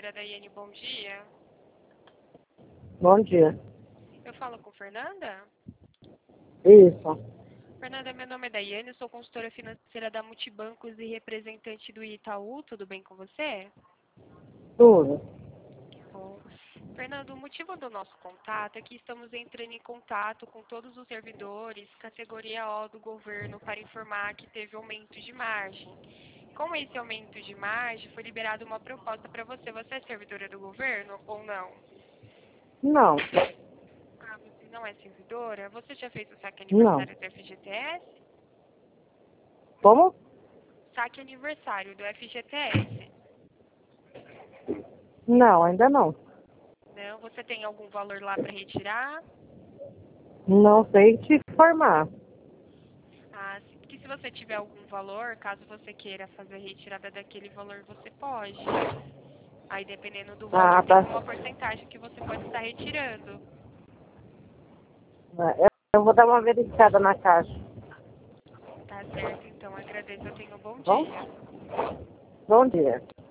corretora Daiane, bom dia. Bom dia. Eu falo com Fernanda? Isso. Fernanda, meu nome é Daiane, eu sou consultora financeira da Multibancos e representante do Itaú. Tudo bem com você? Tudo. Bom. Fernando, o motivo do nosso contato é que estamos entrando em contato com todos os servidores, categoria O do governo, para informar que teve aumento de margem. Com esse aumento de margem, foi liberada uma proposta para você. Você é servidora do governo ou não? Não. Ah, você não é servidora? Você já fez o saque Não. aniversário do FGTS? Como? Saque aniversário do FGTS? Não, ainda não. Não? Você tem algum valor lá para retirar? Não sei te informar. Ah, porque se você tiver algum valor, caso você queira fazer a retirada daquele valor, você pode. Aí, dependendo do valor, Ah, tem tá. uma porcentagem que você pode estar retirando. Eu vou dar uma verificada na caixa. Tá certo, então. Agradeço. Eu tenho um bom Bom? dia. Bom dia.